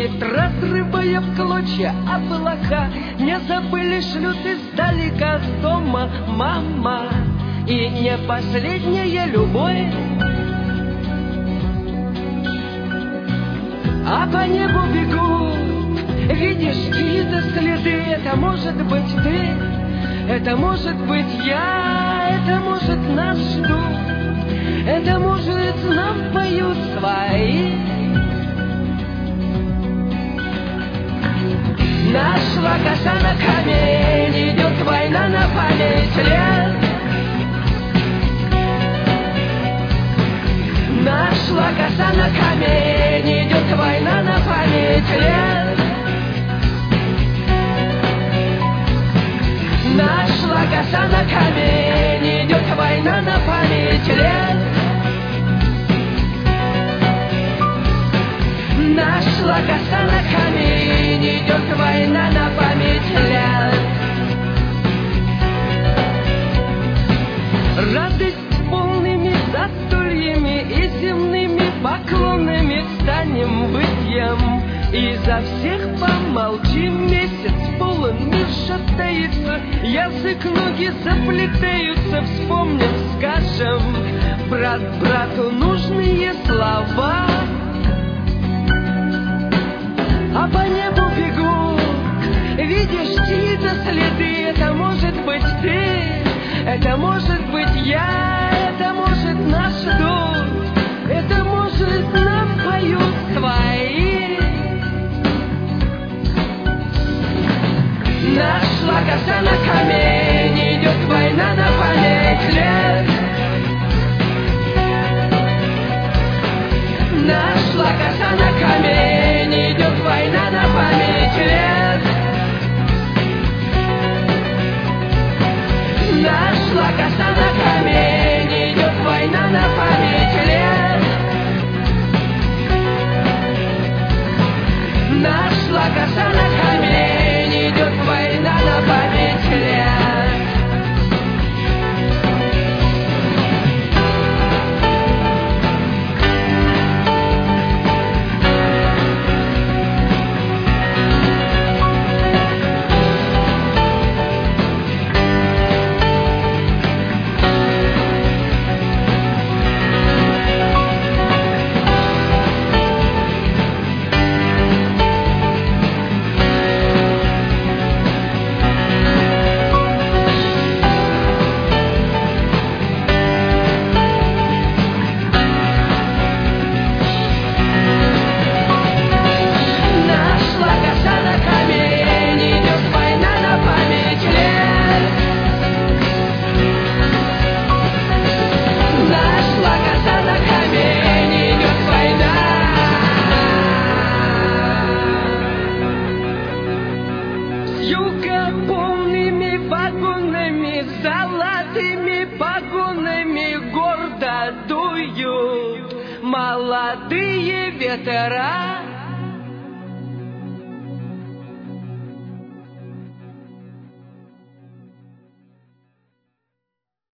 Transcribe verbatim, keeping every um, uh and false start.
летит, разрывая в клочья облака. Не забыли, шлют издалека с дома мама. И не последняя любовь, а по небу бегут, видишь, чьи-то следы. Это может быть ты, это может быть я, это может нас ждут, это может нам поют свои. Нашла коса на камень, идет война на память лет. Нашла коса на камень, идет война на память лет. Нашла коса на камень, идет война на память лет. Нашла коса на камень, идет война на память лет. Радость полными застольями и земными поклонами станем бытием. И за всех помолчим, месяц полон, мир шатается, язык, ноги заплетаются, вспомним, скажем брат брату нужные слова. А по небу бегут, видишь, чьи-то следы. Это может быть ты, это может быть я, это может нас ждут, это может нам поют свои. Нашла коса на камень, идет война на память лет. Нашла коса на камень, идет война на память лет. Нашла коса на камень, идет война на память лет. Нашла коса на камень, идет война на память лет. Полными вагонами, золотыми погонами гордо дуют молодые ветра.